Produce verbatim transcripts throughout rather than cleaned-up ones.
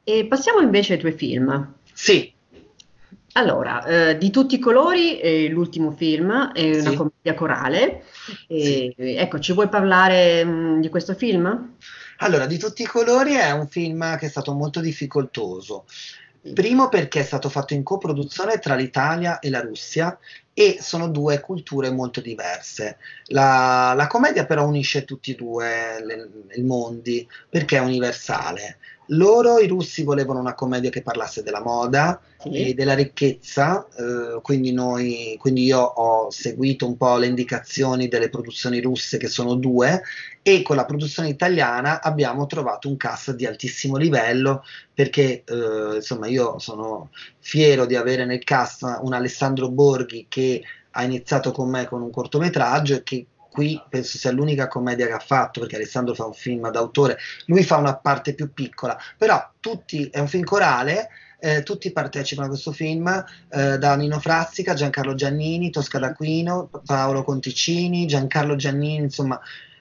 E passiamo invece ai tuoi film. Sì, Allora, eh, Di tutti i colori, è l'ultimo film, è una sì, commedia corale. sì. E, ecco, ci vuoi parlare mh, di questo film? Allora, Di tutti i colori è un film che è stato molto difficoltoso. Sì. Primo perché è stato fatto in coproduzione tra l'Italia e la Russia e sono due culture molto diverse. La, la commedia però unisce tutti e due le- i mondi perché è universale. Loro, i russi, volevano una commedia che parlasse della moda e Sì. della ricchezza, eh, quindi, noi, quindi io ho seguito un po' le indicazioni delle produzioni russe, che sono due, e con la produzione italiana abbiamo trovato un cast di altissimo livello perché eh, insomma io sono fiero di avere nel cast un Alessandro Borghi che ha iniziato con me con un cortometraggio e che qui penso sia l'unica commedia che ha fatto, perché Alessandro fa un film d'autore, lui fa una parte più piccola, però tutti, è un film corale, eh, tutti partecipano a questo film, eh, da Nino Frassica, Giancarlo Giannini, Tosca Sì. d'Aquino, Paolo Conticini, Giancarlo Giannini, insomma,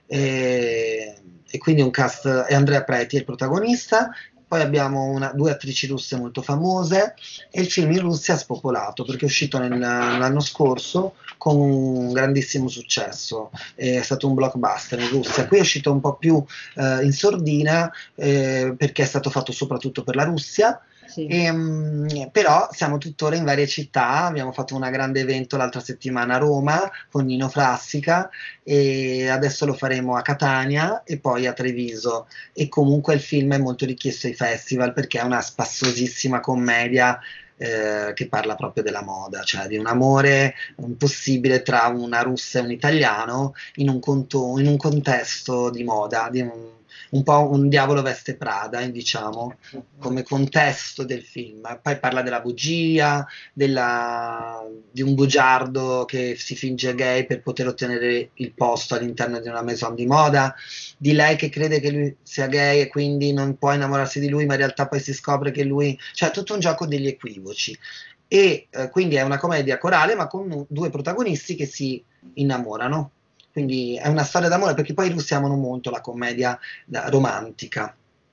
e, e quindi un cast, e Andrea Preti è il protagonista. Poi abbiamo una- due attrici russe molto famose e il film in Russia è spopolato perché è uscito nel- l'anno scorso con un grandissimo successo, è stato un blockbuster in Russia. Qui è uscito un po' più eh, in sordina, eh, perché è stato fatto soprattutto per la Russia. Sì. E, mh, però siamo tuttora in varie città, abbiamo fatto un grande evento l'altra settimana a Roma con Nino Frassica e adesso lo faremo a Catania e poi a Treviso, e comunque il film è molto richiesto ai festival perché è una spassosissima commedia, eh, che parla proprio della moda, cioè di un amore impossibile tra una russa e un italiano in un, conto- in un contesto di moda, di un, un po' un diavolo veste Prada, eh, diciamo, come contesto del film. Poi parla della bugia, della- di un bugiardo che si finge gay per poter ottenere il posto all'interno di una maison di moda, di lei che crede che lui sia gay e quindi non può innamorarsi di lui, ma in realtà poi si scopre che lui, cioè tutto un gioco degli equivoci. E eh, quindi è una commedia corale, ma con due protagonisti che si innamorano. Quindi è una storia d'amore, perché poi i russi amano molto la commedia eh, romantica.